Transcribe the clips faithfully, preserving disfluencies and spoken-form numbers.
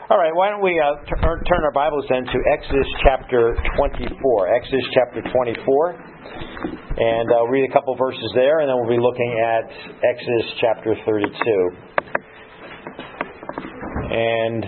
All right, why don't we uh, t- turn our Bibles then to Exodus chapter twenty-four. Exodus chapter twenty-four. And I'll read a couple verses there, and then we'll be looking at Exodus chapter thirty-two. And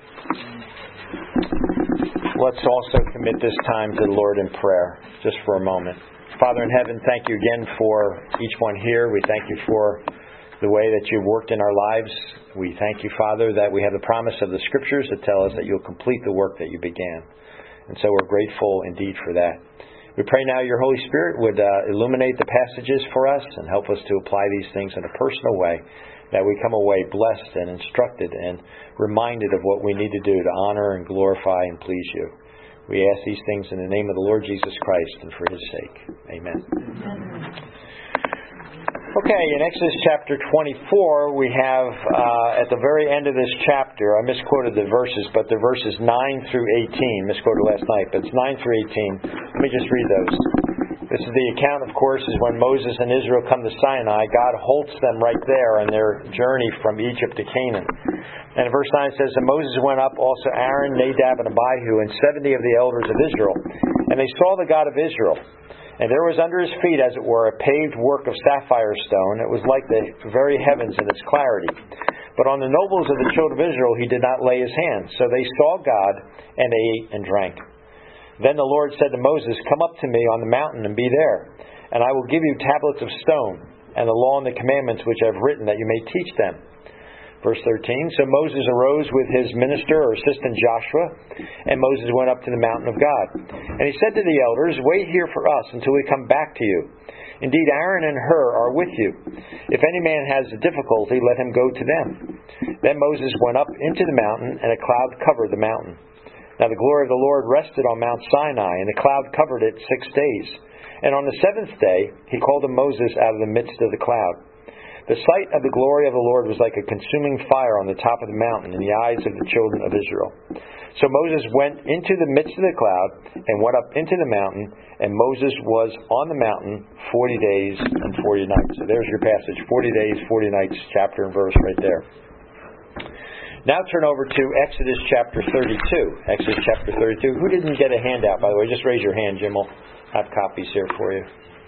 let's also commit this time to the Lord in prayer, just for a moment. Father in heaven, thank you again for each one here. We thank you for the way that you've worked in our lives. We thank you, Father, that we have the promise of the Scriptures that tell us that you'll complete the work that you began. And so we're grateful indeed for that. We pray now your Holy Spirit would uh, illuminate the passages for us and help us to apply these things in a personal way, that we come away blessed and instructed and reminded of what we need to do to honor and glorify and please you. We ask these things in the name of the Lord Jesus Christ and for his sake. Amen. Amen. Okay, in Exodus chapter twenty-four, we have, uh, at the very end of this chapter, I misquoted the verses, but the verses nine through eighteen, misquoted last night, but it's nine through eighteen. Let me just read those. This is the account, of course, is when Moses and Israel come to Sinai. God halts them right there on their journey from Egypt to Canaan. And verse nine says, And Moses went up, also Aaron, Nadab, and Abihu, and seventy of the elders of Israel. And they saw the God of Israel. And there was under his feet, as it were, a paved work of sapphire stone. It was like the very heavens in its clarity. But on the nobles of the children of Israel he did not lay his hand. So they saw God, and they ate and drank. Then the Lord said to Moses, Come up to me on the mountain and be there. And I will give you tablets of stone, and the law and the commandments which I have written, that you may teach them. Verse thirteen, So Moses arose with his minister or assistant Joshua, and Moses went up to the mountain of God. And he said to the elders, Wait here for us until we come back to you. Indeed, Aaron and Hur are with you. If any man has a difficulty, let him go to them. Then Moses went up into the mountain, and a cloud covered the mountain. Now the glory of the Lord rested on Mount Sinai, and the cloud covered it six days. And on the seventh day he called to Moses out of the midst of the cloud. The sight of the glory of the Lord was like a consuming fire on the top of the mountain in the eyes of the children of Israel. So Moses went into the midst of the cloud and went up into the mountain, and Moses was on the mountain forty days and forty nights. So there's your passage, forty days, forty nights, chapter and verse right there. Now turn over to Exodus chapter thirty-two. Exodus chapter thirty-two. Who didn't get a handout, by the way? Just raise your hand, Jim. We'll have copies here for you.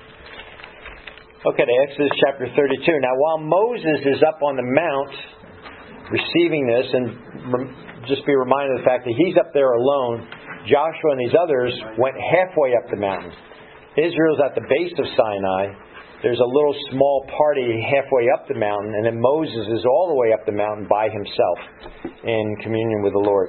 Okay, to Exodus chapter thirty-two. Now, while Moses is up on the mount receiving this, and rem- just be reminded of the fact that he's up there alone, Joshua and these others went halfway up the mountain. Israel's at the base of Sinai. There's a little small party halfway up the mountain, and then Moses is all the way up the mountain by himself in communion with the Lord.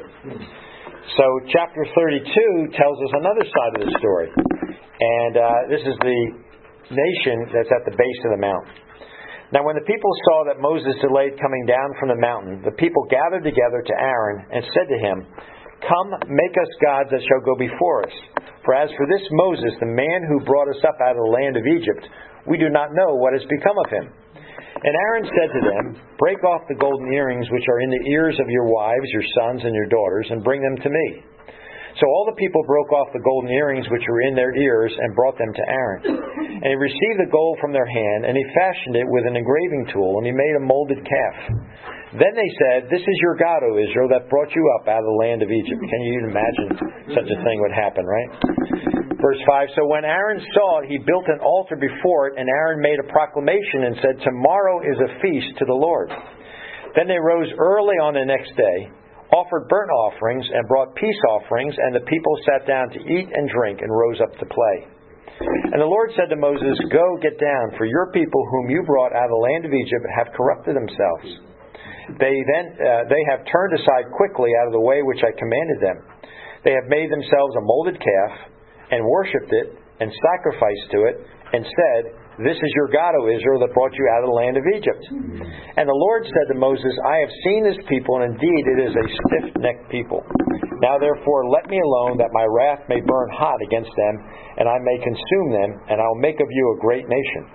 So chapter thirty-two tells us another side of the story. And uh, this is the nation that's at the base of the mountain. Now when the people saw that Moses delayed coming down from the mountain, the people gathered together to Aaron and said to him, Come, make us gods that shall go before us. For as for this Moses, the man who brought us up out of the land of Egypt, we do not know what has become of him. And Aaron said to them, Break off the golden earrings which are in the ears of your wives, your sons, and your daughters, and bring them to me. So all the people broke off the golden earrings which were in their ears and brought them to Aaron. And he received the gold from their hand, and he fashioned it with an engraving tool, and he made a molded calf. Then they said, This is your God, O Israel, that brought you up out of the land of Egypt. Can you even imagine such a thing would happen, right? Verse five, So when Aaron saw it, he built an altar before it, and Aaron made a proclamation and said, Tomorrow is a feast to the Lord. Then they rose early on the next day, offered burnt offerings, and brought peace offerings, and the people sat down to eat and drink and rose up to play. And the Lord said to Moses, Go, get down, for your people whom you brought out of the land of Egypt have corrupted themselves. They then uh, they have turned aside quickly out of the way which I commanded them. They have made themselves a molded calf, and worshipped it, and sacrificed to it, and said, This is your God, O Israel, that brought you out of the land of Egypt. And the Lord said to Moses, I have seen this people, and indeed it is a stiff-necked people. Now therefore let me alone, that my wrath may burn hot against them, and I may consume them, and I will make of you a great nation.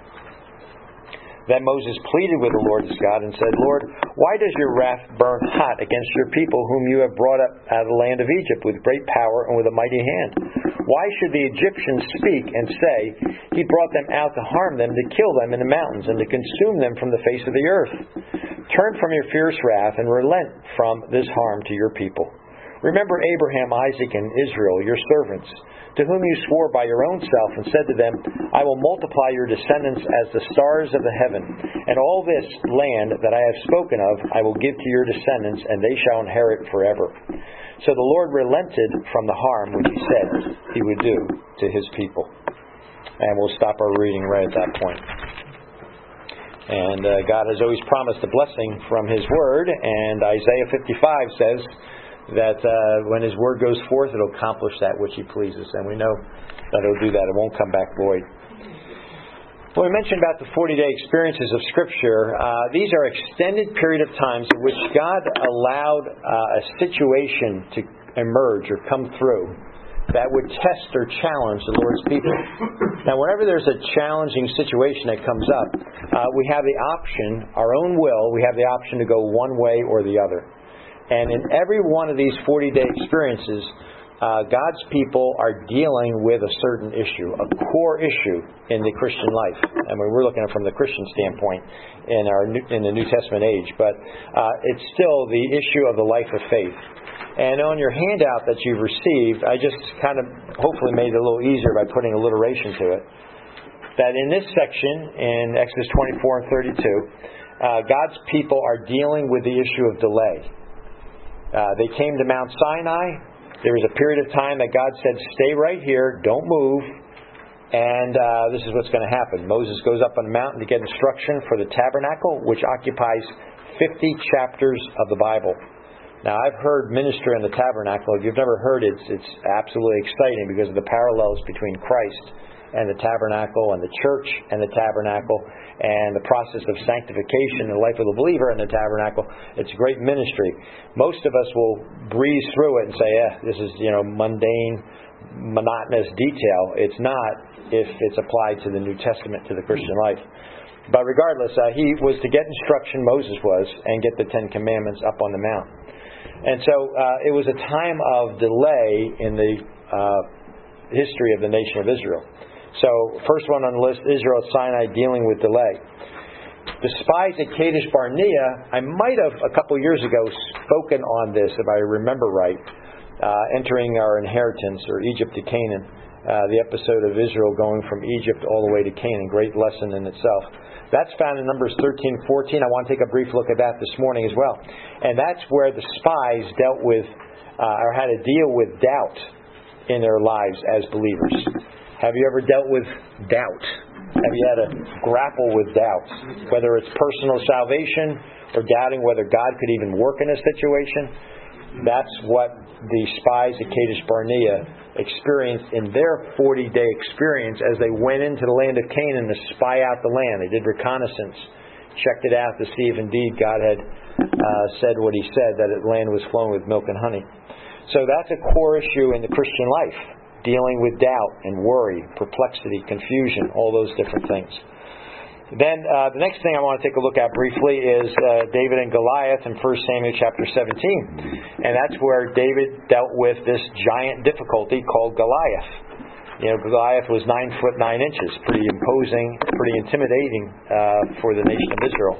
Then Moses pleaded with the Lord his God and said, Lord, why does your wrath burn hot against your people whom you have brought up out of the land of Egypt with great power and with a mighty hand? Why should the Egyptians speak and say, He brought them out to harm them, to kill them in the mountains, and to consume them from the face of the earth? Turn from your fierce wrath and relent from this harm to your people. Remember Abraham, Isaac, and Israel, your servants, to whom you swore by your own self and said to them, I will multiply your descendants as the stars of the heaven, and all this land that I have spoken of I will give to your descendants, and they shall inherit forever. So the Lord relented from the harm which he said he would do to his people. And we'll stop our reading right at that point. And uh, God has always promised a blessing from his word, and Isaiah fifty-five says that uh, when his word goes forth, it'll accomplish that which he pleases. And we know that it'll do that. It won't come back void. When we mentioned about the forty-day experiences of Scripture, uh, these are extended period of times in which God allowed uh, a situation to emerge or come through that would test or challenge the Lord's people. Now, whenever there's a challenging situation that comes up, uh, we have the option, our own will, we have the option to go one way or the other. And in every one of these forty-day experiences, uh, God's people are dealing with a certain issue, a core issue in the Christian life. I mean, we're looking at it from the Christian standpoint in our new, in the New Testament age, but uh, it's still the issue of the life of faith. And on your handout that you've received, I just kind of hopefully made it a little easier by putting alliteration to it. That in this section, in Exodus twenty-four and thirty-two, uh, God's people are dealing with the issue of delay. Uh, they came to Mount Sinai. There was a period of time that God said, stay right here, don't move, and uh, this is what's going to happen. Moses goes up on the mountain to get instruction for the tabernacle, which occupies fifty chapters of the Bible. Now, I've heard ministry on the tabernacle. If you've never heard it, it's, it's absolutely exciting because of the parallels between Christ and the tabernacle and the church and the tabernacle and the process of sanctification in the life of the believer in the tabernacle. It's a great ministry. Most of us will breeze through it and say, eh, this is, you know, mundane, monotonous detail. It's not if it's applied to the New Testament, to the Christian life. But regardless, uh, he was to get instruction, Moses was, and get the Ten Commandments up on the mount. And so uh, it was a time of delay in the uh, history of the nation of Israel. So, first one on the list, Israel at Sinai dealing with delay. The spies at Kadesh Barnea, I might have a couple years ago spoken on this, if I remember right, uh, entering our inheritance, or Egypt to Canaan, uh, the episode of Israel going from Egypt all the way to Canaan, great lesson in itself. That's found in Numbers thirteen, fourteen. I want to take a brief look at that this morning as well. And that's where the spies dealt with, uh, or had to deal with doubt in their lives as believers. Have you ever dealt with doubt? Have you had to grapple with doubt? Whether it's personal salvation or doubting whether God could even work in a situation. That's what the spies at Kadesh Barnea experienced in their forty-day experience as they went into the land of Canaan to spy out the land. They did reconnaissance, checked it out to see if indeed God had uh, said what he said, that the land was flowing with milk and honey. So that's a core issue in the Christian life, dealing with doubt and worry, perplexity, confusion, all those different things. Then uh, the next thing I want to take a look at briefly is uh, David and Goliath in First Samuel chapter seventeen. And that's where David dealt with this giant difficulty called Goliath. You know, Goliath was nine foot nine inches, pretty imposing, pretty intimidating uh, for the nation of Israel.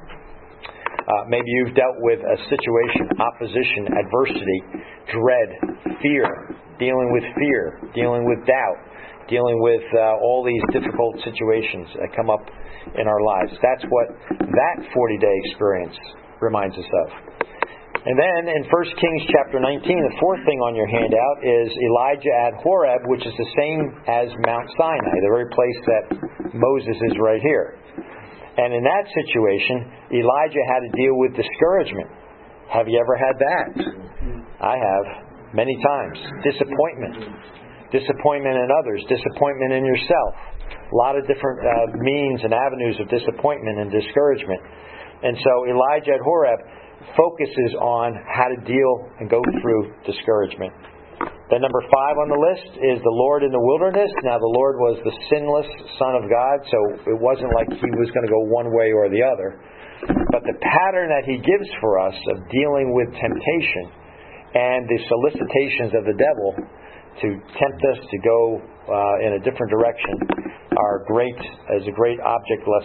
Uh, maybe you've dealt with a situation, opposition, adversity, dread, fear, dealing with fear, dealing with doubt, dealing with uh, all these difficult situations that come up in our lives. That's what that forty-day experience reminds us of. And then in First Kings chapter nineteen, the fourth thing on your handout is Elijah at Horeb, which is the same as Mount Sinai, the very place that Moses is right here. And in that situation, Elijah had to deal with discouragement. Have you ever had that? I have, many times. Disappointment. Disappointment in others. Disappointment in yourself. A lot of different uh, means and avenues of disappointment and discouragement. And so Elijah at Horeb focuses on how to deal and go through discouragement. Then number five on the list is the Lord in the wilderness. Now the Lord was the sinless Son of God, so it wasn't like He was going to go one way or the other. But the pattern that He gives for us of dealing with temptation and the solicitations of the devil to tempt us to go uh, in a different direction are great, as a great object lesson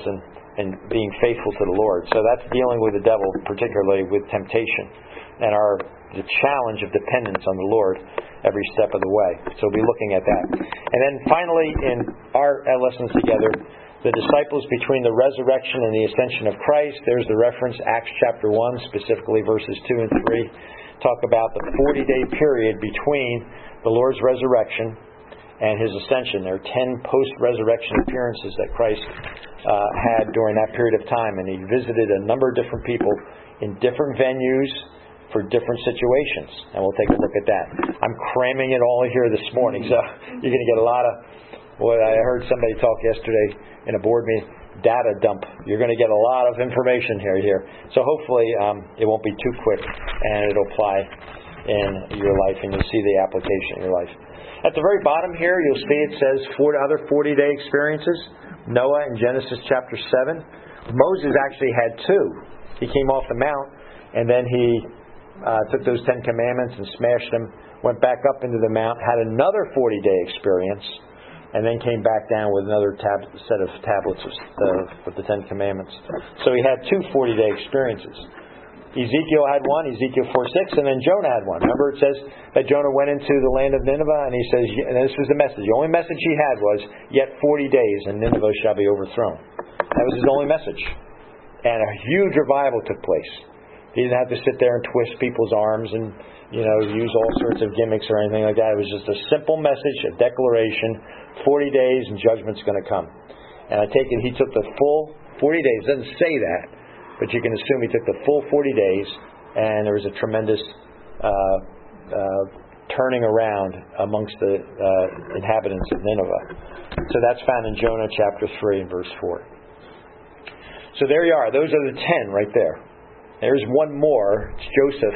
and being faithful to the Lord. So that's dealing with the devil, particularly with temptation, and our the challenge of dependence on the Lord every step of the way. So we'll be looking at that. And then finally, in our lessons together, the disciples between the resurrection and the ascension of Christ. There's the reference, Acts chapter one, specifically verses two and three. Talk about the forty-day period between the Lord's resurrection and His ascension. There are ten post-resurrection appearances that Christ uh, had during that period of time. And He visited a number of different people in different venues for different situations. And we'll take a look at that. I'm cramming it all here this morning, so you're going to get a lot of what I heard somebody talk yesterday in a board meeting, data dump. You're going to get a lot of information here. here. So hopefully um, it won't be too quick, and it'll apply in your life, and you'll see the application in your life. At the very bottom here, you'll see it says four other forty-day experiences. Noah in Genesis chapter seven. Moses actually had two. He came off the mount, and then he uh, took those Ten Commandments and smashed them, went back up into the mount, had another forty-day experience, and then came back down with another tab- set of tablets of, uh, of the Ten Commandments. So he had two forty-day experiences. Ezekiel had one, Ezekiel four six, and then Jonah had one. Remember it says that Jonah went into the land of Nineveh, and he says, and this was the message. The only message he had was, yet forty days, and Nineveh shall be overthrown. That was his only message. And a huge revival took place. He didn't have to sit there and twist people's arms and, you know, use all sorts of gimmicks or anything like that. It was just a simple message, a declaration, forty days and judgment's going to come. And I take it he took the full forty days. It doesn't say that, but you can assume he took the full forty days, and there was a tremendous uh, uh, turning around amongst the uh, inhabitants of Nineveh. So that's found in Jonah chapter three and verse four. So there you are. Those are the ten right there. There's one more. It's Joseph.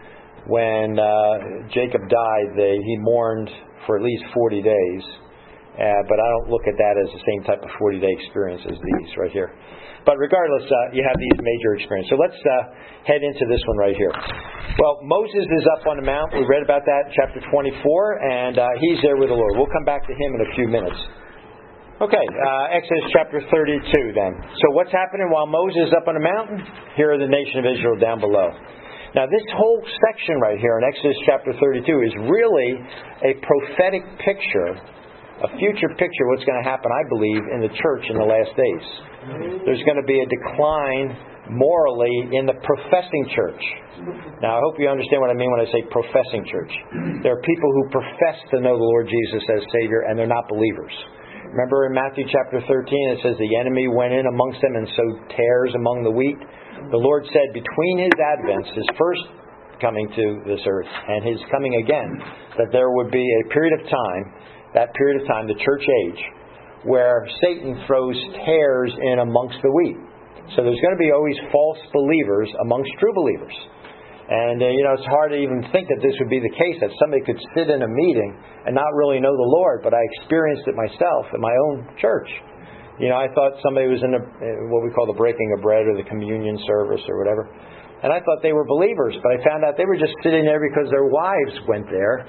When uh, Jacob died, they, he mourned for at least forty days. Uh, but I don't look at that as the same type of forty-day experience as these right here. But regardless, uh, you have these major experiences. So let's uh, head into this one right here. Well, Moses is up on the mount. We read about that in chapter twenty-four, and uh, he's there with the Lord. We'll come back to him in a few minutes. Okay, uh, Exodus chapter thirty-two then. So what's happening while Moses is up on the mountain? Here are the nation of Israel down below. Now this whole section right here in Exodus chapter thirty-two is really a prophetic picture, a future picture of what's going to happen, I believe, in the church in the last days. There's going to be a decline morally in the professing church. Now I hope you understand what I mean when I say professing church. There are people who profess to know the Lord Jesus as Savior, and they're not believers. Remember in Matthew chapter thirteen, it says the enemy went in amongst them and sowed tares among the wheat. The Lord said between His advents, His first coming to this earth and His coming again, that there would be a period of time, that period of time, the church age, where Satan throws tares in amongst the wheat. So there's going to be always false believers amongst true believers. And, uh, you know, it's hard to even think that this would be the case, that somebody could sit in a meeting and not really know the Lord, but I experienced it myself in my own church. You know, I thought somebody was in a, what we call the breaking of bread or the communion service or whatever. And I thought they were believers, but I found out they were just sitting there because their wives went there,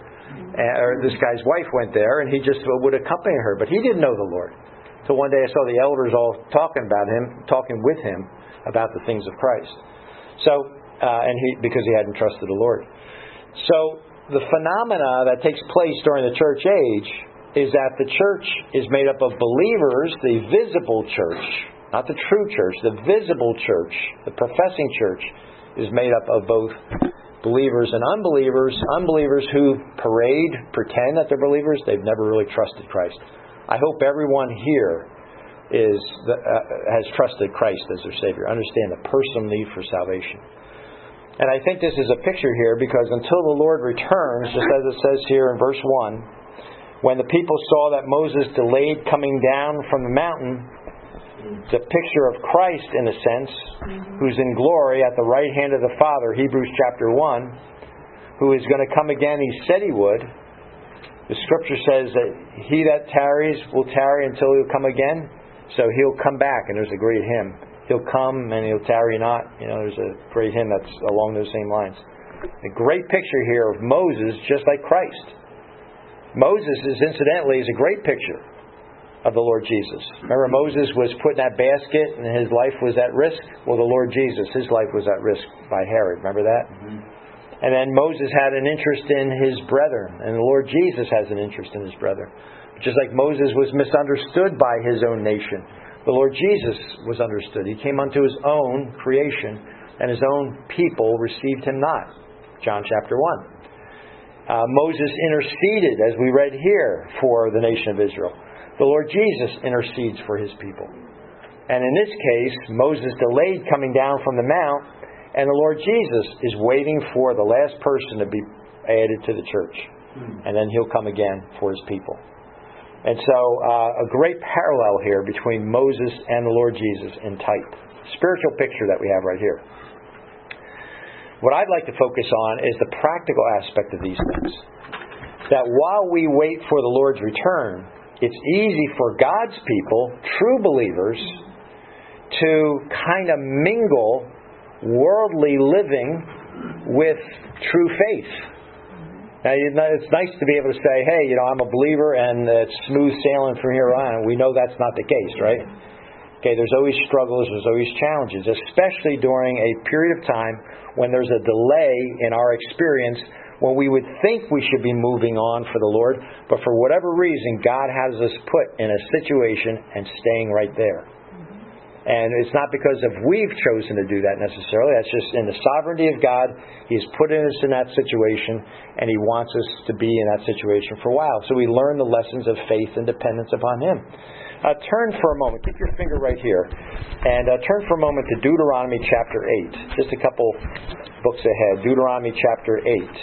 or this guy's wife went there, and he just would accompany her. But he didn't know the Lord. So one day I saw the elders all talking about him, talking with him about the things of Christ. So... Uh, and he because he hadn't trusted the Lord. So the phenomena that takes place during the church age is that the church is made up of believers, the visible church, not the true church, the visible church, the professing church is made up of both believers and unbelievers, unbelievers who parade, pretend that they're believers, they've never really trusted Christ. I hope everyone here is the, uh, has trusted Christ as their Savior. Understand the personal need for salvation. And I think this is a picture here because until the Lord returns, just as it says here in verse one, when the people saw that Moses delayed coming down from the mountain, the picture of Christ, in a sense, who's in glory at the right hand of the Father, Hebrews chapter one, who is going to come again, He said He would. The Scripture says that He that tarries will tarry until He'll come again. So He'll come back, and there's a great hymn. He'll come and He'll tarry not. You know, there's a great hymn that's along those same lines. A great picture here of Moses, just like Christ. Moses is incidentally is a great picture of the Lord Jesus. Remember, Moses was put in that basket and his life was at risk? Well, the Lord Jesus, his life was at risk by Herod. Remember that? Mm-hmm. And then Moses had an interest in his brethren, and the Lord Jesus has an interest in his brethren. Just like Moses was misunderstood by his own nation, the Lord Jesus was understood. He came unto his own creation, and his own people received him not. John chapter one. Uh, Moses interceded, as we read here, for the nation of Israel. The Lord Jesus intercedes for his people. And in this case, Moses delayed coming down from the mount, and the Lord Jesus is waiting for the last person to be added to the church. And then he'll come again for his people. And so uh, a great parallel here between Moses and the Lord Jesus in type. Spiritual picture that we have right here. What I'd like to focus on is the practical aspect of these things. That while we wait for the Lord's return, it's easy for God's people, true believers, to kind of mingle worldly living with true faith. Now, it's nice to be able to say, hey, you know, I'm a believer and it's smooth sailing from here on. We know that's not the case, right? Okay, there's always struggles, there's always challenges, especially during a period of time when there's a delay in our experience when we would think we should be moving on for the Lord, but for whatever reason, God has us put in a situation and staying right there. And it's not because of we've chosen to do that necessarily. That's just in the sovereignty of God. He's put us in that situation, and He wants us to be in that situation for a while. So we learn the lessons of faith and dependence upon Him. Uh, turn for a moment. Keep your finger right here. And uh, turn for a moment to Deuteronomy chapter eight. Just a couple books ahead. Deuteronomy chapter eight.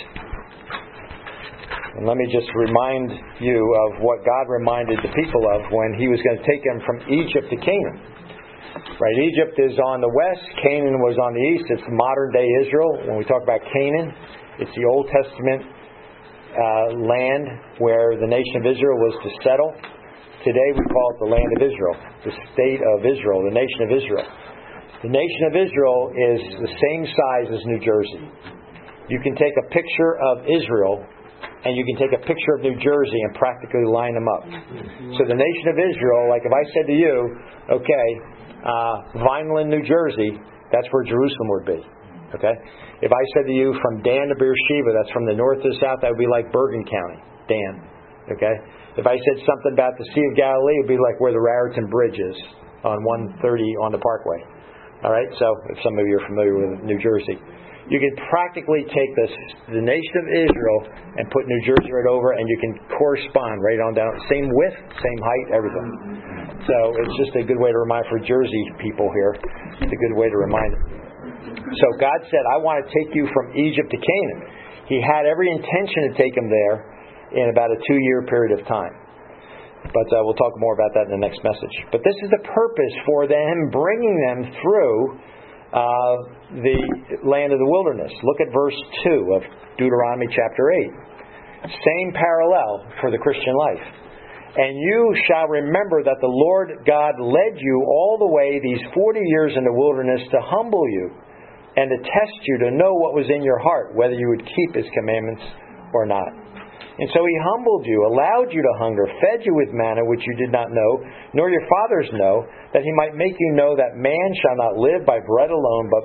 And let me just remind you of what God reminded the people of when He was going to take them from Egypt to Canaan. Right, Egypt is on the west, Canaan was on the east. It's modern day Israel. When we talk about Canaan, it's the Old Testament uh, land where the nation of Israel was to settle. Today we call it the land of Israel, the state of Israel, the nation of Israel. The nation of Israel is the same size as New Jersey. You can take a picture of Israel and you can take a picture of New Jersey and practically line them up. So the nation of Israel, like if I said to you, okay, uh, Vineland, New Jersey, that's where Jerusalem would be. Okay? If I said to you from Dan to Beersheba, that's from the north to the south, that would be like Bergen County, Dan. Okay? If I said something about the Sea of Galilee, it would be like where the Raritan Bridge is on one thirty on the Parkway. All right? So if some of you are familiar with New Jersey. You can practically take this, the nation of Israel and put New Jersey right over, and you can correspond right on down. Same width, same height, everything. So it's just a good way to remind for Jersey people here. It's a good way to remind them. So God said, I want to take you from Egypt to Canaan. He had every intention to take them there in about a two-year period of time. But uh, we'll talk more about that in the next message. But this is the purpose for them bringing them through Uh, the land of the wilderness. Look at verse two of Deuteronomy chapter eight. Same parallel for the Christian life. And you shall remember that the Lord God led you all the way these forty years in the wilderness to humble you and to test you to know what was in your heart, whether you would keep His commandments or not. And so He humbled you, allowed you to hunger, fed you with manna which you did not know, nor your fathers know, that He might make you know that man shall not live by bread alone, but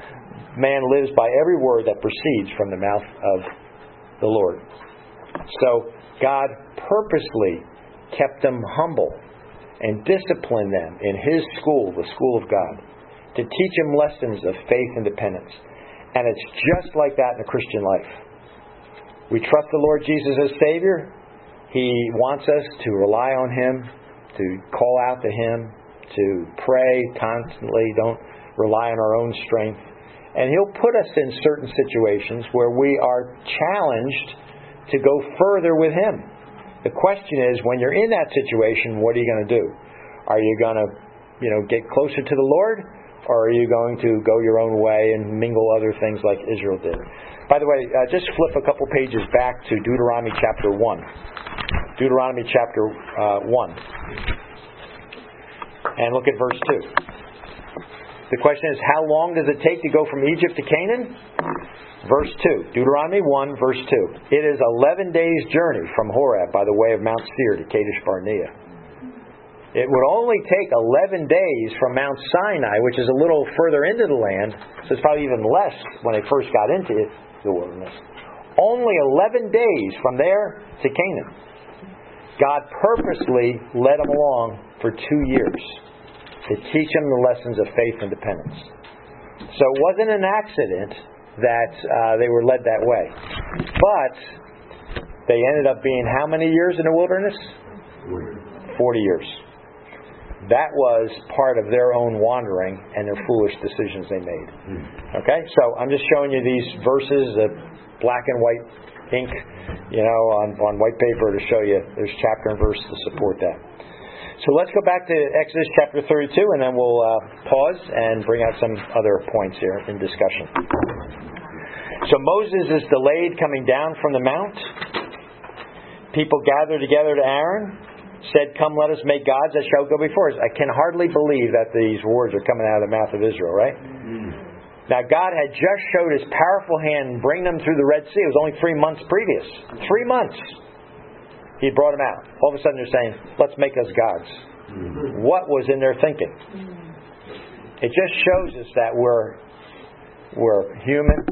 man lives by every word that proceeds from the mouth of the Lord. So God purposely kept them humble and disciplined them in His school, the school of God, to teach them lessons of faith and dependence. And it's just like that in the Christian life. We trust the Lord Jesus as Savior. He wants us to rely on Him, to call out to Him, to pray constantly. Don't rely on our own strength. And He'll put us in certain situations where we are challenged to go further with Him. The question is, when you're in that situation, what are you going to do? Are you going to, you know, get closer to the Lord? Or are you going to go your own way and mingle other things like Israel did? By the way, uh, just flip a couple pages back to Deuteronomy chapter one. Deuteronomy chapter uh, one. And look at verse two. The question is, how long does it take to go from Egypt to Canaan? Verse two. Deuteronomy one, verse two. It is eleven days' journey from Horeb by the way of Mount Seir to Kadesh Barnea. It would only take eleven days from Mount Sinai, which is a little further into the land, so it's probably even less when they first got into it, the wilderness. Only eleven days from there to Canaan. God purposely led them along for two years to teach them the lessons of faith and dependence. So it wasn't an accident that uh, they were led that way. But they ended up being how many years in the wilderness? Forty years. That was part of their own wandering and their foolish decisions they made. Okay? So I'm just showing you these verses, the black and white ink, you know, on, on white paper to show you there's chapter and verse to support that. So let's go back to Exodus chapter thirty-two, and then we'll uh, pause and bring out some other points here in discussion. So Moses is delayed coming down from the mount. People gather together to Aaron, said, "Come, let us make gods that shall go before us." I can hardly believe that these words are coming out of the mouth of Israel, right? Mm-hmm. Now, God had just showed His powerful hand and bring them through the Red Sea. It was only three months previous. Three months. He brought them out. All of a sudden they're saying, "Let's make us gods." Mm-hmm. What was in their thinking? It just shows us that we're we're human.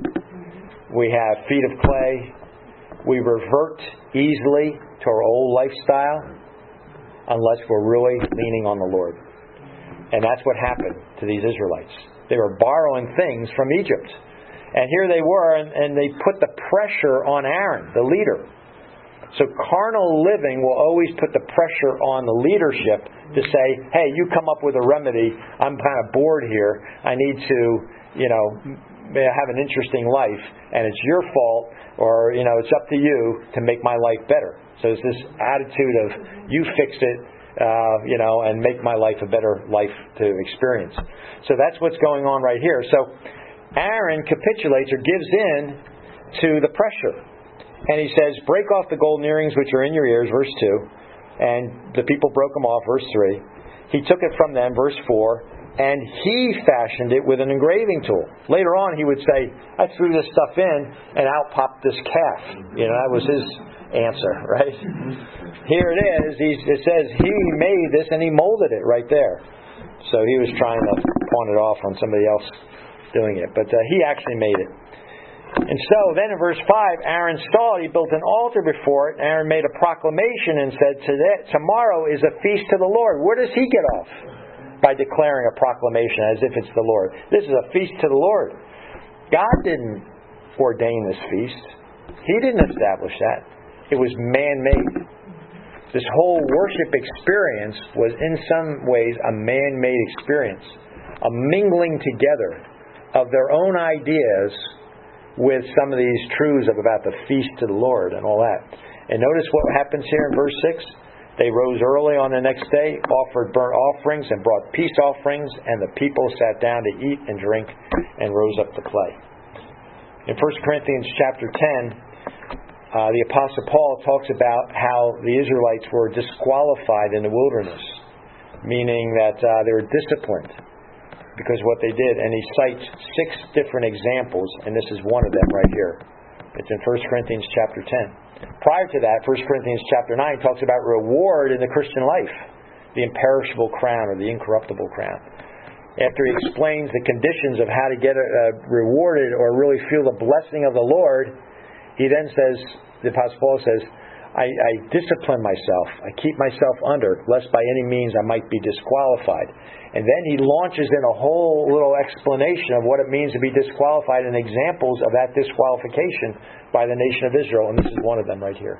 We have feet of clay. We revert easily to our old lifestyle unless we're really leaning on the Lord. And that's what happened to these Israelites. They were borrowing things from Egypt. And here they were, and, and they put the pressure on Aaron, the leader. So carnal living will always put the pressure on the leadership to say, "Hey, you come up with a remedy. I'm kind of bored here. I need to, you know, have an interesting life, and it's your fault, or, you know, it's up to you to make my life better." So it's this attitude of, you fix it, uh, you know, and make my life a better life to experience. So that's what's going on right here. So Aaron capitulates or gives in to the pressure. And he says, "Break off the golden earrings which are in your ears," verse two. And the people broke them off, verse three. He took it from them, verse four. And he fashioned it with an engraving tool. Later on he would say, "I threw this stuff in and out popped this calf." You know, that was his answer, right? Here it is. He, it says he made this and he molded it right there. So he was trying to pawn it off on somebody else doing it. But uh, he actually made it. And so then in verse five, Aaron saw it. He built an altar before it. Aaron made a proclamation and said, "Today, tomorrow is a feast to the Lord." Where does he get off? By declaring a proclamation as if it's the Lord. This is a feast to the Lord. God didn't ordain this feast. He didn't establish that. It was man-made. This whole worship experience was in some ways a man-made experience. A mingling together of their own ideas with some of these truths of about the feast to the Lord and all that. And notice what happens here in verse six. They rose early on the next day, offered burnt offerings, and brought peace offerings, and the people sat down to eat and drink and rose up to play. In First Corinthians chapter ten, uh, the Apostle Paul talks about how the Israelites were disqualified in the wilderness, meaning that uh, they were disciplined because of what they did. And he cites six different examples, and this is one of them right here. It's in First Corinthians chapter ten. Prior to that, First Corinthians chapter nine talks about reward in the Christian life, the imperishable crown or the incorruptible crown. After he explains the conditions of how to get uh, rewarded or really feel the blessing of the Lord, he then says, the Apostle Paul says, I, I discipline myself. I keep myself under, lest by any means I might be disqualified. And then he launches in a whole little explanation of what it means to be disqualified and examples of that disqualification by the nation of Israel. And this is one of them right here.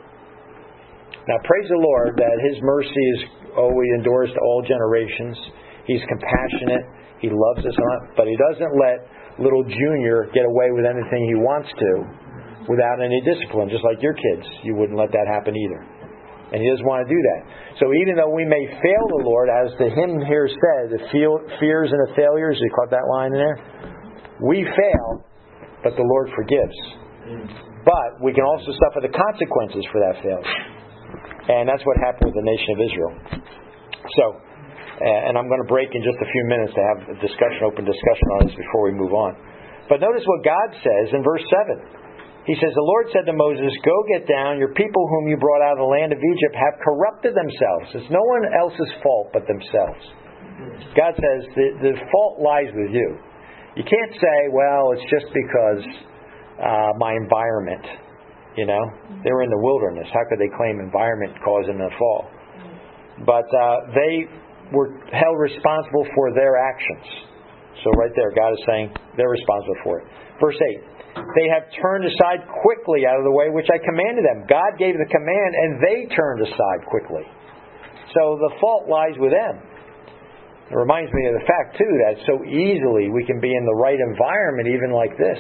Now praise the Lord that His mercy is always endures to all generations. He's compassionate. He loves us, but He doesn't let little Junior get away with anything he wants to without any discipline, just like your kids. You wouldn't let that happen either. And He doesn't want to do that. So even though we may fail the Lord, as the hymn here says, the fears and the failures, you caught that line in there? We fail, but the Lord forgives. But we can also suffer the consequences for that failure. And that's what happened with the nation of Israel. So, and I'm going to break in just a few minutes to have a discussion, open discussion on this before we move on. But notice what God says in verse seven. He says, the Lord said to Moses, go get down. Your people whom you brought out of the land of Egypt have corrupted themselves. It's no one else's fault but themselves. God says, the, the fault lies with you. You can't say, well, it's just because uh, my environment. You know, they were in the wilderness. How could they claim environment caused them to fall? But uh, they were held responsible for their actions. So right there, God is saying they're responsible for it. Verse eight. They have turned aside quickly out of the way which I commanded them. God gave the command and they turned aside quickly. So the fault lies with them. It reminds me of the fact, too, that so easily we can be in the right environment even like this.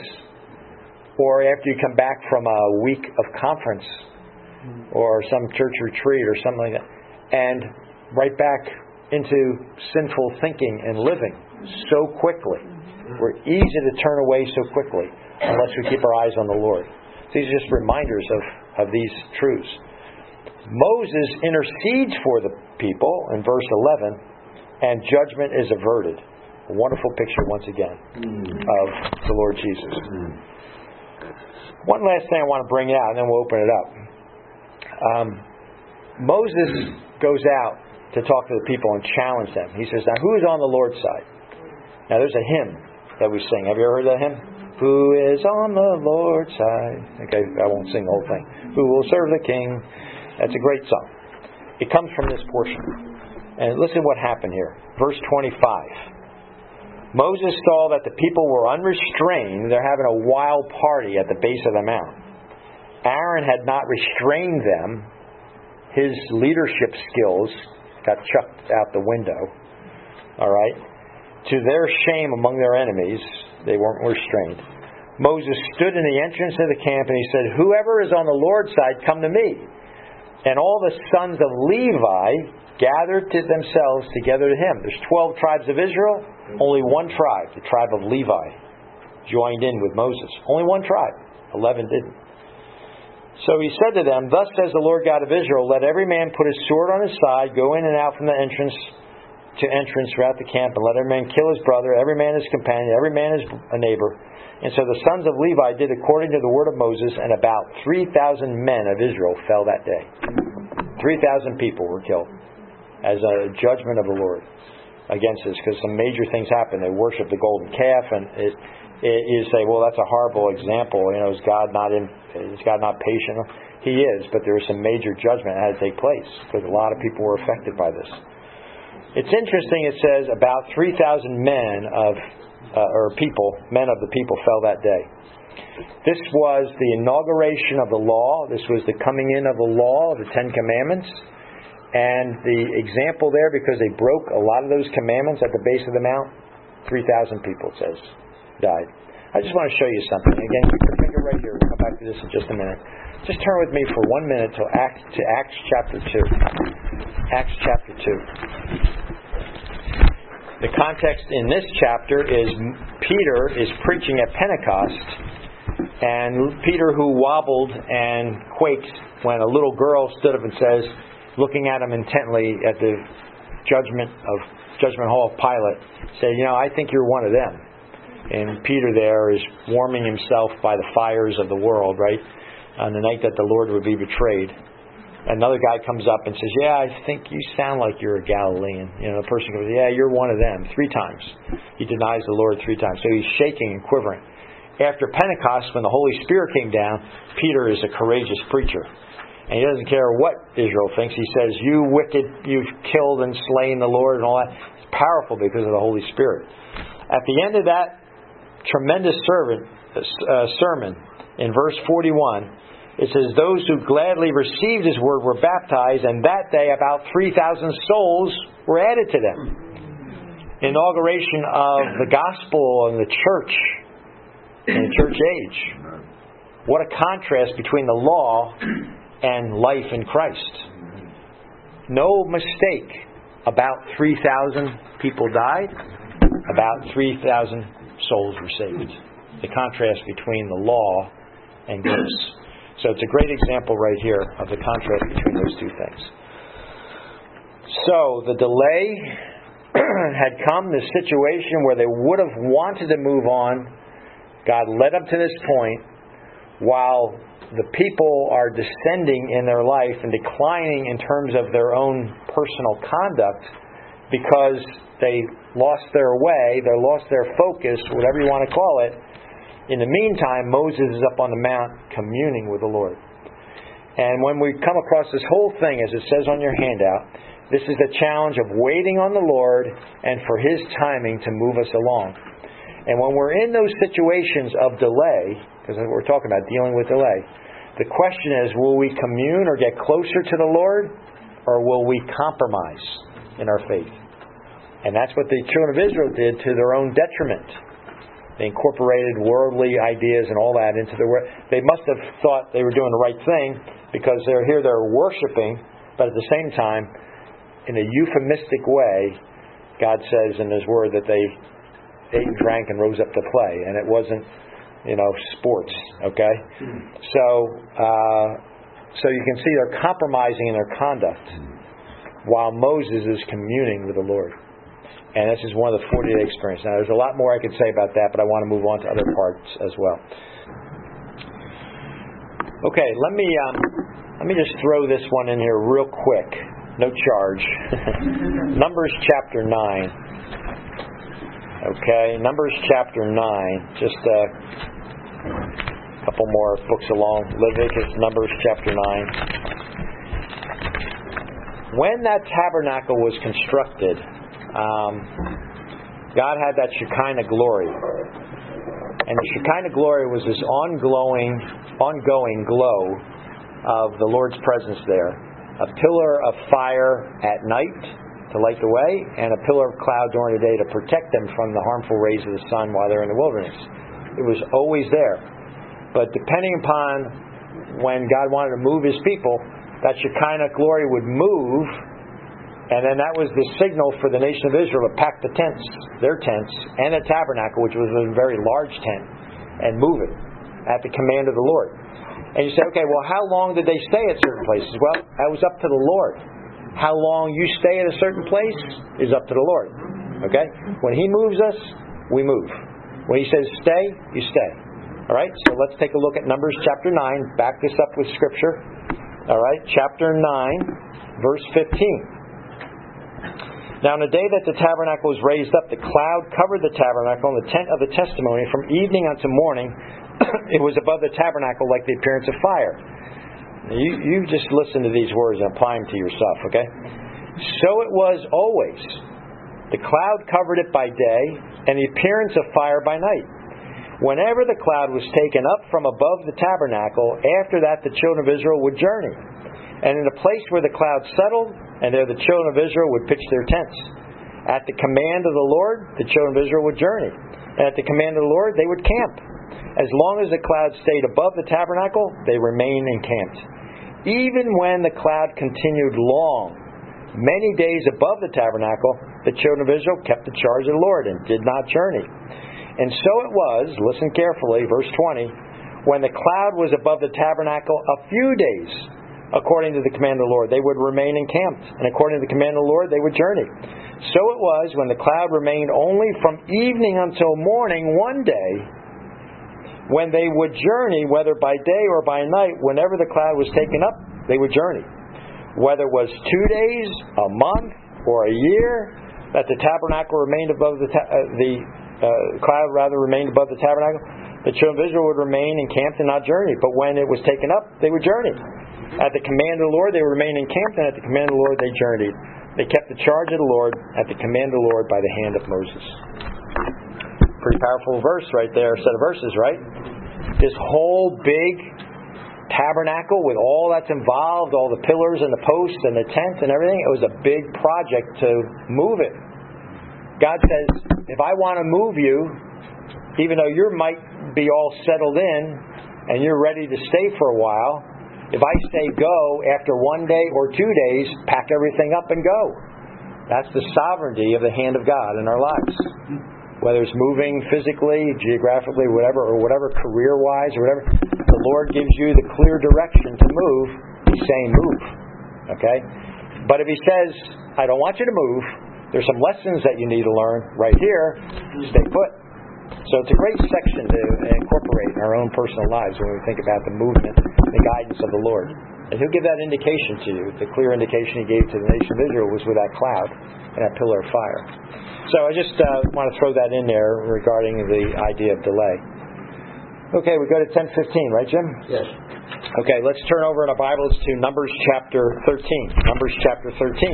Or after you come back from a week of conference or some church retreat or something like that, and right back into sinful thinking and living so quickly. We're easy to turn away so quickly unless we keep our eyes on the Lord. These are just reminders of, of these truths. Moses intercedes for the people in verse eleven, and judgment is averted. A wonderful picture once again of the Lord Jesus. One last thing I want to bring out, and then we'll open it up. Um, Moses goes out to talk to the people and challenge them. He says, now who is on the Lord's side? Now there's a hymn that we sing. Have you ever heard that hymn? Who is on the Lord's side? Okay, I won't sing the whole thing. Who will serve the King? That's a great song. It comes from this portion. And listen what happened here. Verse twenty-five. Moses saw that the people were unrestrained. They're having a wild party at the base of the mount. Aaron had not restrained them. His leadership skills got chucked out the window. All right? To their shame among their enemies, they weren't restrained. Moses stood in the entrance of the camp and he said, whoever is on the Lord's side, come to me. And all the sons of Levi gathered to themselves together to him. There's twelve tribes of Israel. Only one tribe, the tribe of Levi, joined in with Moses. Only one tribe. Eleven didn't. So he said to them, thus says the Lord God of Israel, let every man put his sword on his side, go in and out from the entrance to entrance throughout the camp, and let every man kill his brother, every man his companion, every man his a neighbor. And so the sons of Levi did according to the word of Moses, and about three thousand men of Israel fell that day. three thousand people were killed as a judgment of the Lord against this, because some major things happened. They worshiped the golden calf, and it, it, you say, well, that's a horrible example. You know, is God not in? Is God not patient? He is, but there was some major judgment that had to take place because a lot of people were affected by this. It's interesting. It says about three thousand men of uh, or people, men of the people, fell that day. This was the inauguration of the law. This was the coming in of the law, the Ten Commandments. And the example there, because they broke a lot of those commandments at the base of the mount, three thousand people, it says, died. I just want to show you something. Again, keep your finger right here. We'll come back to this in just a minute. Just turn with me for one minute to Acts, to Acts chapter two. Acts chapter two. The context in this chapter is Peter is preaching at Pentecost, and Peter, who wobbled and quaked when a little girl stood up and says, looking at him intently at the judgment of judgment hall of Pilate, said, you know, I think you're one of them. And Peter there is warming himself by the fires of the world, right? On the night that the Lord would be betrayed. Another guy comes up and says, yeah, I think you sound like you're a Galilean. You know, the person goes, yeah, you're one of them. Three times. He denies the Lord three times. So he's shaking and quivering. After Pentecost, when the Holy Spirit came down, Peter is a courageous preacher. And he doesn't care what Israel thinks. He says, you wicked, you've killed and slain the Lord and all that. It's powerful because of the Holy Spirit. At the end of that tremendous servant, uh, sermon, in verse forty-one, it says, those who gladly received his word were baptized, and that day about three thousand souls were added to them. Inauguration of the gospel and the church in the church age. What a contrast between the law and life in Christ. No mistake. About three thousand people died. About three thousand souls were saved. The contrast between the law and grace. So it's a great example right here of the contrast between those two things. So the delay had come, this situation where they would have wanted to move on. God led up to this point. while the people are descending in their life and declining in terms of their own personal conduct because they lost their way, they lost their focus, whatever you want to call it. In the meantime, Moses is up on the mount communing with the Lord. And when we come across this whole thing, as it says on your handout, this is the challenge of waiting on the Lord and for His timing to move us along. And when we're in those situations of delay, because that's what we're talking about, dealing with delay, the question is, will we commune or get closer to the Lord, or will we compromise in our faith? And that's what the children of Israel did to their own detriment. They incorporated worldly ideas and all that into the word. They must have thought they were doing the right thing because they're here, they're worshiping, but at the same time, in a euphemistic way, God says in His Word that they ate and drank and rose up to play, and it wasn't, you know, sports. Okay, so uh, so you can see they're compromising in their conduct while Moses is communing with the Lord, and this is one of the forty-day experience. Now, there's a lot more I could say about that, but I want to move on to other parts as well. Okay, let me um, let me just throw this one in here real quick. No charge. Numbers chapter nine. Okay, Numbers chapter nine. Just a couple more books along. Leviticus, Numbers chapter nine. When that tabernacle was constructed, um, God had that Shekinah glory. And the Shekinah glory was this ongoing, ongoing glow of the Lord's presence there. A pillar of fire at night to light the way, and a pillar of cloud during the day to protect them from the harmful rays of the sun while they're in the wilderness. It was always there. But depending upon when God wanted to move His people, that Shekinah glory would move, and then that was the signal for the nation of Israel to pack the tents, their tents, and the tabernacle, which was a very large tent, and move it at the command of the Lord. And you say, okay, well, how long did they stay at certain places? Well, that was up to the Lord. How long you stay at a certain place is up to the Lord. Okay? When He moves us, we move. When He says stay, you stay. Alright? So let's take a look at Numbers chapter nine. Back this up with Scripture. Alright? Chapter nine, verse fifteen. Now in the day that the tabernacle was raised up, the cloud covered the tabernacle and the tent of the testimony from evening unto morning. It was above the tabernacle like the appearance of fire. You, you just listen to these words and apply them to yourself, okay? So it was always. The cloud covered it by day, and the appearance of fire by night. Whenever the cloud was taken up from above the tabernacle, after that the children of Israel would journey. And in the place where the cloud settled, and there the children of Israel would pitch their tents. At the command of the Lord, the children of Israel would journey. And at the command of the Lord, they would camp. As long as the cloud stayed above the tabernacle, they remained encamped. Even when the cloud continued long, many days above the tabernacle, the children of Israel kept the charge of the Lord and did not journey. And so it was, listen carefully, verse twenty, when the cloud was above the tabernacle a few days, according to the command of the Lord, they would remain encamped. And according to the command of the Lord, they would journey. So it was, when the cloud remained only from evening until morning one day, when they would journey, whether by day or by night, whenever the cloud was taken up, they would journey. Whether it was two days, a month, or a year, that the tabernacle remained above the ta- uh, the uh, cloud rather remained above the tabernacle, the children of Israel would remain encamped and not journey. But when it was taken up, they would journey. At the command of the Lord, they would remain encamped, and at the command of the Lord, they journeyed. They kept the charge of the Lord at the command of the Lord by the hand of Moses. Pretty powerful verse right there, set of verses, right? This whole big tabernacle with all that's involved, all the pillars and the posts and the tent and everything, it was a big project to move it. God says, if I want to move you, even though you might be all settled in and you're ready to stay for a while, if I say go, after one day or two days, pack everything up and go. That's the sovereignty of the hand of God in our lives. Whether it's moving physically, geographically, whatever, or whatever, career-wise, or whatever, the Lord gives you the clear direction to move. He's saying move. Okay? But if He says, I don't want you to move, there's some lessons that you need to learn right here, stay put. So it's a great section to incorporate in our own personal lives when we think about the movement, the guidance of the Lord. And He'll give that indication to you. The clear indication He gave to the nation of Israel was with that cloud and that pillar of fire. So I just uh, want to throw that in there regarding the idea of delay. Okay, we go to ten fifteen, right, Jim? Yes. Okay, let's turn over in our Bibles to Numbers chapter thirteen. Numbers chapter thirteen.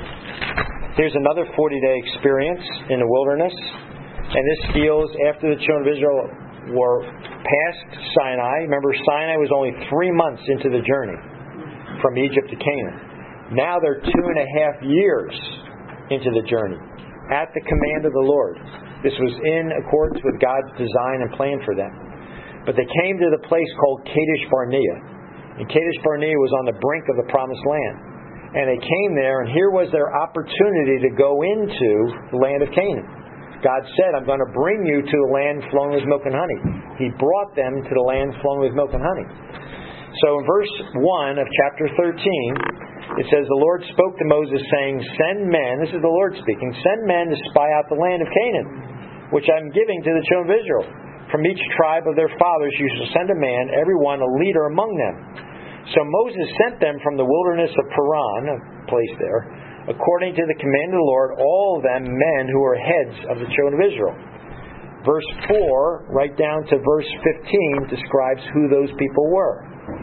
Here's another forty-day experience in the wilderness. And this deals after the children of Israel were past Sinai. Remember, Sinai was only three months into the journey from Egypt to Canaan. Now they're two and a half years into the journey at the command of the Lord. This was in accordance with God's design and plan for them. But they came to the place called Kadesh Barnea. And Kadesh Barnea was on the brink of the promised land. And they came there, and here was their opportunity to go into the land of Canaan. God said, I'm going to bring you to a land flowing with milk and honey. He brought them to the land flowing with milk and honey. So in verse one of chapter thirteen, it says, the Lord spoke to Moses, saying, send men, this is the Lord speaking, send men to spy out the land of Canaan, which I'm giving to the children of Israel. From each tribe of their fathers you shall send a man, every one a leader among them. So Moses sent them from the wilderness of Paran, a place there, according to the command of the Lord, all of them men who were heads of the children of Israel. Verse four, right down to verse fifteen, describes who those people were.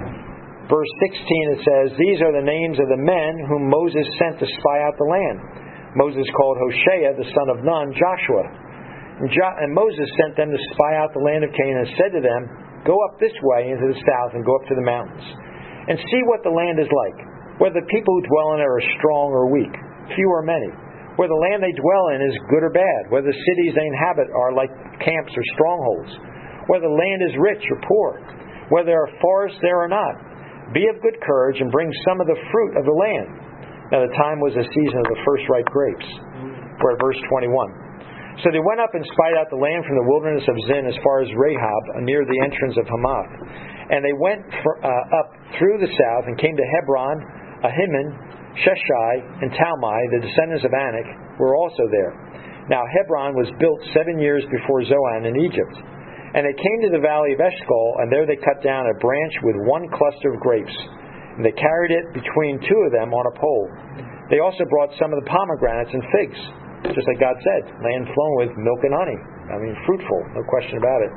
Verse sixteen, it says, these are the names of the men whom Moses sent to spy out the land. Moses called Hoshea, the son of Nun, Joshua. And, jo- and Moses sent them to spy out the land of Canaan and said to them, go up this way into the south and go up to the mountains, and see what the land is like, whether the people who dwell in it are strong or weak, few or many, whether the land they dwell in is good or bad, whether the cities they inhabit are like camps or strongholds, whether the land is rich or poor, whether there are forests there or not. Be of good courage and bring some of the fruit of the land. Now the time was the season of the first ripe grapes. We're at verse twenty-one. So they went up and spied out the land from the wilderness of Zin as far as Rahab, near the entrance of Hamath. And they went for, uh, up through the south and came to Hebron. Ahiman, Sheshai, and Talmai, the descendants of Anak, were also there. Now Hebron was built seven years before Zoan in Egypt. And they came to the valley of Eshcol, and there they cut down a branch with one cluster of grapes. And they carried it between two of them on a pole. They also brought some of the pomegranates and figs, just like God said, land flowing with milk and honey. I mean, fruitful, no question about it.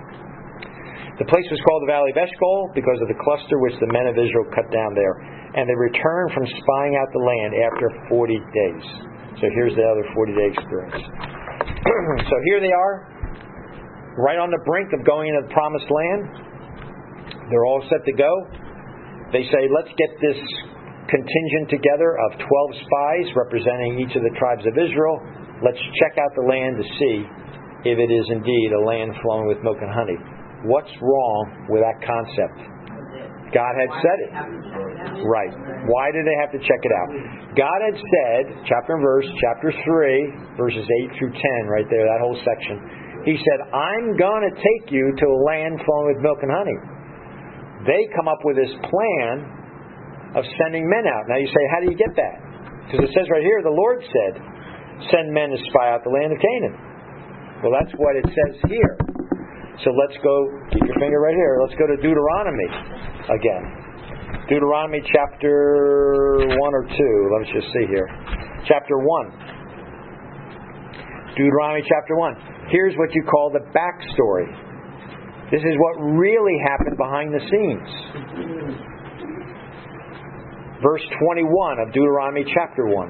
The place was called the Valley of Eshcol because of the cluster which the men of Israel cut down there. And they returned from spying out the land after forty days. So here's the other forty-day experience. So here they are, right on the brink of going into the promised land. They're all set to go. They say, let's get this contingent together of twelve spies representing each of the tribes of Israel. Let's check out the land to see if it is indeed a land flowing with milk and honey. What's wrong with that concept? God had said it. Right. Why did they have to check it out? God had said, chapter and verse, chapter three, verses eight through ten, right there, that whole section. He said, I'm going to take you to a land flowing with milk and honey. They come up with this plan of sending men out. Now you say, how do you get that? Because it says right here, the Lord said, send men to spy out the land of Canaan. Well, that's what it says here. So let's go, keep your finger right here, let's go to Deuteronomy again. Deuteronomy chapter one or two. Let's just see here. Chapter one. Deuteronomy chapter one. Here's what you call the backstory. This is what really happened behind the scenes. Verse twenty-one of Deuteronomy chapter one.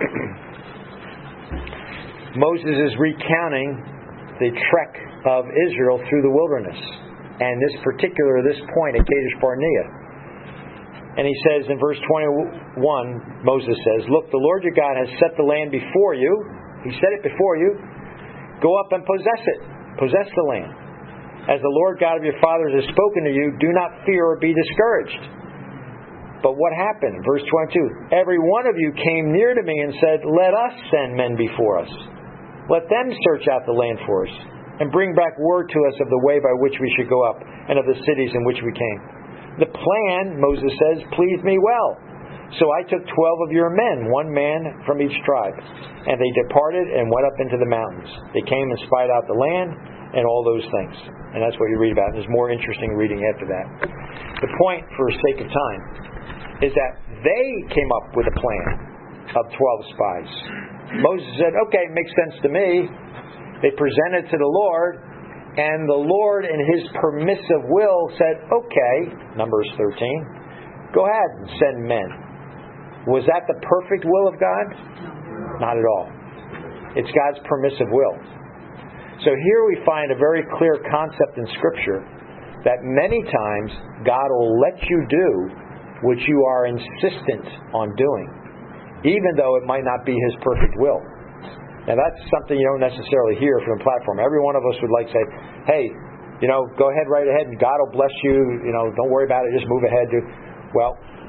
Moses is recounting the trek of Israel through the wilderness. And this particular, this point at Kadesh Barnea. And he says in verse twenty-one, Moses says, look, the Lord your God has set the land before you. He set it before you. Go up and possess it. Possess the land. As the Lord God of your fathers has spoken to you, do not fear or be discouraged. But what happened? Verse twenty-two, every one of you came near to me and said, let us send men before us. Let them search out the land for us, and bring back word to us of the way by which we should go up, and of the cities in which we came. The plan, Moses says, pleased me well. So I took twelve of your men, one man from each tribe. And they departed and went up into the mountains. They came and spied out the land, and all those things. And that's what you read about. And there's more interesting reading after that. The point, for sake of time, is that they came up with a plan of twelve spies. Moses said, okay, makes sense to me. They presented to the Lord, and the Lord in His permissive will said, okay, Numbers thirteen, go ahead and send men. Was that the perfect will of God? Not at all. It's God's permissive will. So here we find a very clear concept in Scripture that many times God will let you do what you are insistent on doing, even though it might not be His perfect will. Now that's something you don't necessarily hear from the platform. Every one of us would like to say, hey, you know, go ahead right ahead and God will bless you. You know, don't worry about it. Just move ahead. Well,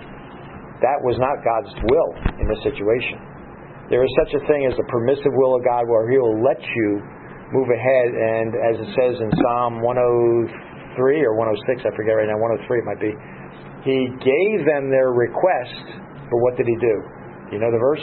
that was not God's will in this situation. There is such a thing as the permissive will of God where He will let you move ahead, and as it says in Psalm one oh three or one oh six, I forget right now, one oh three it might be, He gave them their request, but what did He do? You know the verse?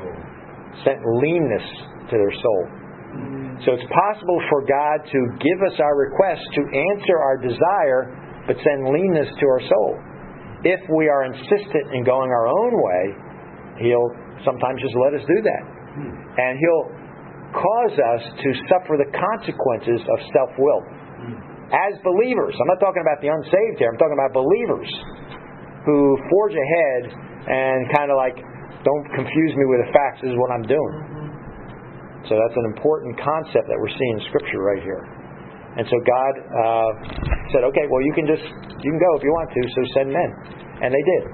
Sent leanness to their soul. So it's possible for God to give us our request, to answer our desire, but send leanness to our soul. If we are insistent in going our own way, He'll sometimes just let us do that. And He'll cause us to suffer the consequences of self-will. As believers, I'm not talking about the unsaved here, I'm talking about believers who forge ahead and kind of like, don't confuse me with the facts, this is what I'm doing. So that's an important concept that we're seeing in Scripture right here. And so God uh, said, okay, well you can just, you can go if you want to, so send men. And they did.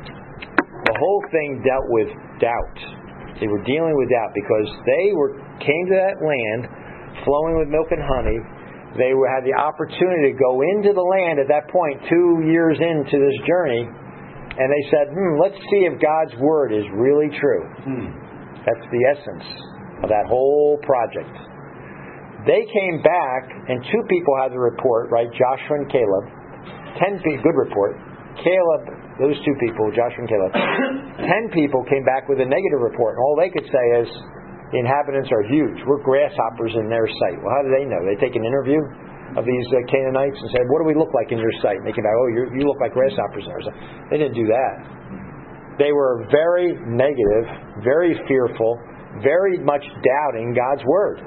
The whole thing dealt with doubt. They were dealing with doubt because they were came to that land flowing with milk and honey. They were, had the opportunity to go into the land at that point, two years into this journey, and they said, hmm, let's see if God's Word is really true. Hmm. That's the essence of that whole project. They came back, and two people had the report, right? Joshua and Caleb. Ten people, good report. Caleb, those two people, Joshua and Caleb. Ten people came back with a negative report, and all they could say is, the inhabitants are huge. We're grasshoppers in their sight. Well, how do they know? They take an interview of these uh, Canaanites and said, what do we look like in your sight? And they came back, oh, you're, you look like grasshoppers in our sight. They didn't do that. They were very negative, very fearful, very much doubting God's Word.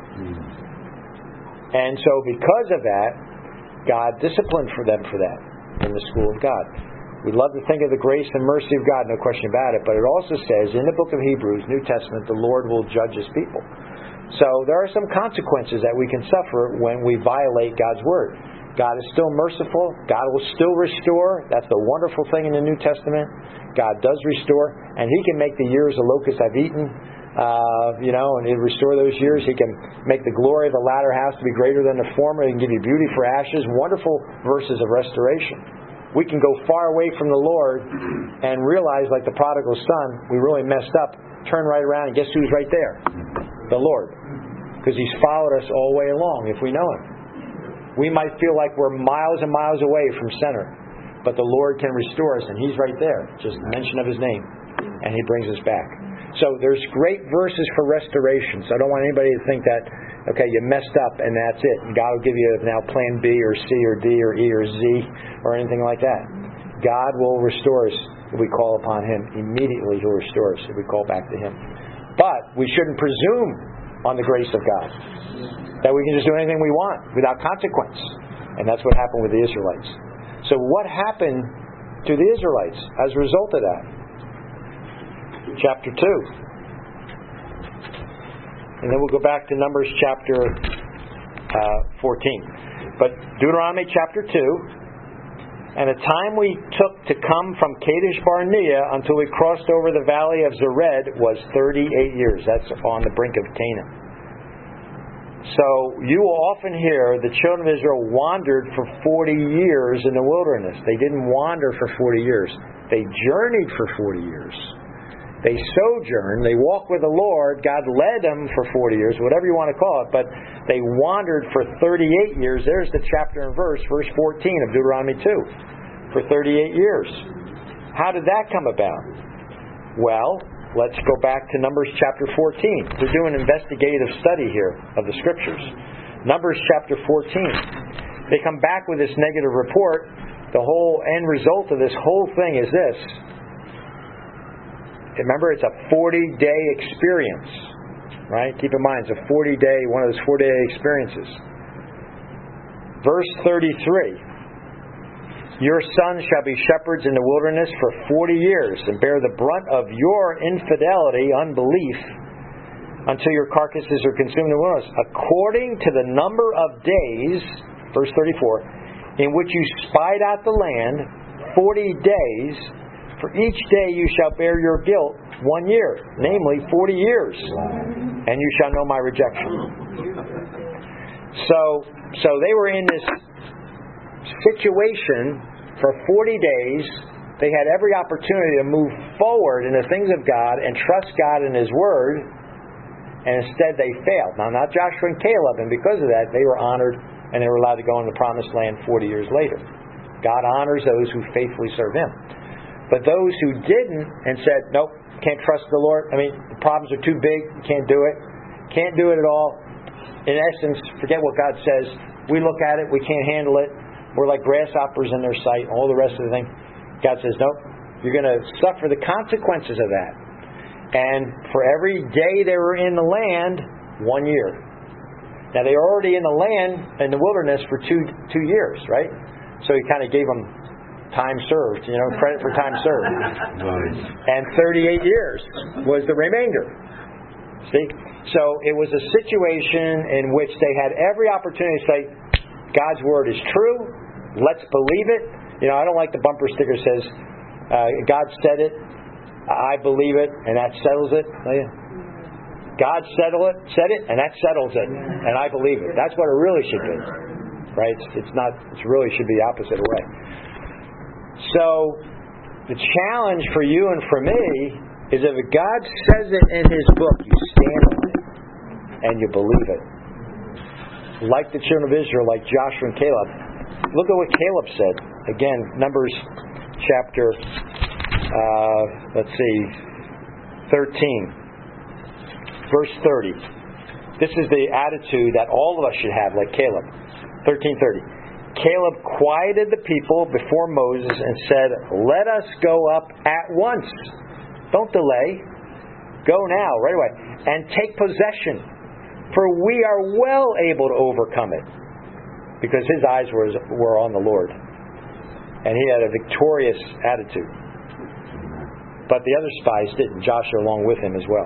And so because of that, God disciplined for them for that in the school of God. We love to think of the grace and mercy of God, no question about it, but it also says in the book of Hebrews, New Testament, the Lord will judge His people. So there are some consequences that we can suffer when we violate God's Word. God is still merciful. God will still restore. That's the wonderful thing in the New Testament. God does restore, and He can make the years the locusts have eaten, uh, you know, and He'll restore those years. He can make the glory of the latter house to be greater than the former. He can give you beauty for ashes. Wonderful verses of restoration. We can go far away from the Lord and realize, like the prodigal son, we really messed up, turn right around, and guess who's right there? The Lord. Because He's followed us all the way along if we know Him. We might feel like we're miles and miles away from center, but the Lord can restore us, and He's right there. Just mention of His name, and He brings us back. So there's great verses for restoration. So I don't want anybody to think that, okay, you messed up and that's it. And God will give you now plan B or C or D or E or Z or anything like that. God will restore us if we call upon Him. Immediately He'll restore us if we call back to Him. But we shouldn't presume on the grace of God, that we can just do anything we want without consequence. And that's what happened with the Israelites. So what happened to the Israelites as a result of that? Chapter two. And then we'll go back to Numbers chapter uh, fourteen. But Deuteronomy chapter two. And the time we took to come from Kadesh Barnea until we crossed over the valley of Zered was thirty-eight years. That's on the brink of Canaan. So you will often hear the children of Israel wandered for forty years in the wilderness. They didn't wander for forty years. They journeyed for forty years. They sojourned, they walked with the Lord, God led them for forty years, whatever you want to call it, but they wandered for thirty-eight years. There's the chapter and verse, verse fourteen of Deuteronomy two, for thirty-eight years. How did that come about? Well, let's go back to Numbers chapter fourteen. We're doing investigative study here of the Scriptures. Numbers chapter fourteen. They come back with this negative report. The whole end result of this whole thing is this. Remember, it's a forty-day experience. Right? Keep in mind, it's a forty-day, one of those forty-day experiences. Verse thirty-three. Your sons shall be shepherds in the wilderness for forty years and bear the brunt of your infidelity, unbelief, until your carcasses are consumed in the wilderness, according to the number of days, verse thirty-four, in which you spied out the land, forty days, for each day you shall bear your guilt one year, namely forty years, and you shall know my rejection. So, so they were in this situation for forty days. They had every opportunity to move forward in the things of God and trust God in His Word, and instead they failed. Now, not Joshua and Caleb, and because of that, they were honored and they were allowed to go into the promised land forty years later. God honors those who faithfully serve Him. But those who didn't and said, nope, can't trust the Lord. I mean, the problems are too big, can't do it. Can't do it at all. In essence, forget what God says. We look at it, we can't handle it. We're like grasshoppers in their sight, all the rest of the thing. God says, nope, you're going to suffer the consequences of that. And for every day they were in the land, one year. Now they were already in the land, in the wilderness, for two two years, right? So He kind of gave them time served, you know, credit for time served. Nice. And thirty-eight years was the remainder. See? So it was a situation in which they had every opportunity to say, God's Word is true, let's believe it. You know, I don't like the bumper sticker that says, uh, God said it, I believe it, and that settles it. God settle it, said it, and that settles it, and I believe it. That's what it really should be. Right? It's, it's not, it really should be the opposite way. So, the challenge for you and for me is if God says it in His book, you stand on it, and you believe it. Like the children of Israel, like Joshua and Caleb. Look at what Caleb said. Again, Numbers chapter, uh, let's see, thirteen, verse thirty. This is the attitude that all of us should have, like Caleb. thirteen thirty. Caleb quieted the people before Moses and said, let us go up at once. Don't delay. Go now, right away. And take possession. For we are well able to overcome it. Because his eyes were, were on the Lord. And he had a victorious attitude. But the other spies didn't. Joshua along with him as well.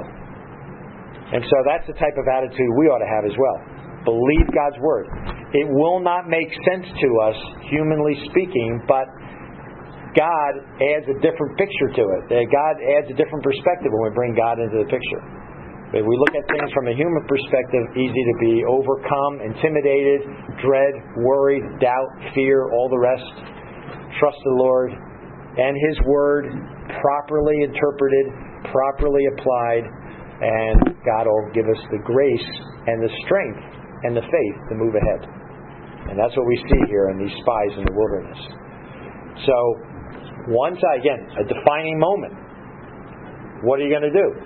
And so that's the type of attitude we ought to have as well. Believe God's Word. It will not make sense to us, humanly speaking, but God adds a different picture to it. God adds a different perspective when we bring God into the picture. If we look at things from a human perspective, easy to be overcome, intimidated, dread, worry, doubt, fear, all the rest. Trust the Lord and His Word properly interpreted, properly applied, and God will give us the grace and the strength and the faith to move ahead. And that's what we see here in these spies in the wilderness. So, once, again, a defining moment. What are you going to do?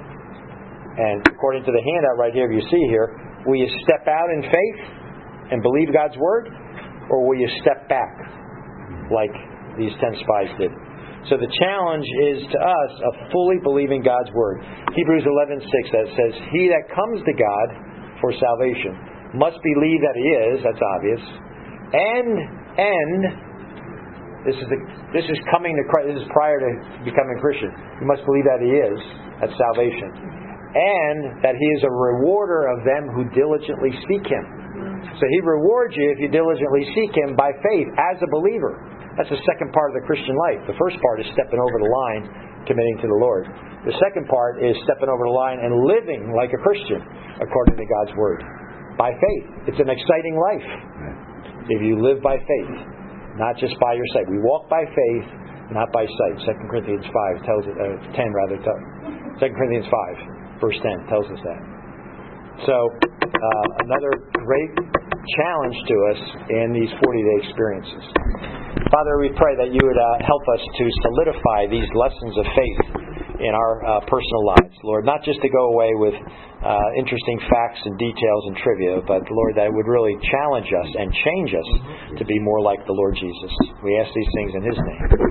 And according to the handout right here, you see here, will you step out in faith and believe God's Word? Or will you step back like these ten spies did? So the challenge is to us of fully believing God's Word. Hebrews eleven six that says, He that comes to God for salvation must believe that He is, that's obvious, and, and, this is the, this is coming to Christ, this is prior to becoming a Christian. You must believe that He is, that's salvation. And that He is a rewarder of them who diligently seek Him. So He rewards you if you diligently seek Him by faith as a believer. That's the second part of the Christian life. The first part is stepping over the line, committing to the Lord. The second part is stepping over the line and living like a Christian according to God's Word. By faith. It's an exciting life if you live by faith, not just by your sight. We walk by faith, not by sight. Second Corinthians five tells it, uh, ten rather. Second Corinthians five, verse ten tells us that. So, uh, another great challenge to us in these forty-day experiences. Father, we pray that You would uh, help us to solidify these lessons of faith in our uh, personal lives, Lord. Not just to go away with uh, interesting facts and details and trivia, but, Lord, that it would really challenge us and change us to be more like the Lord Jesus. We ask these things in His name.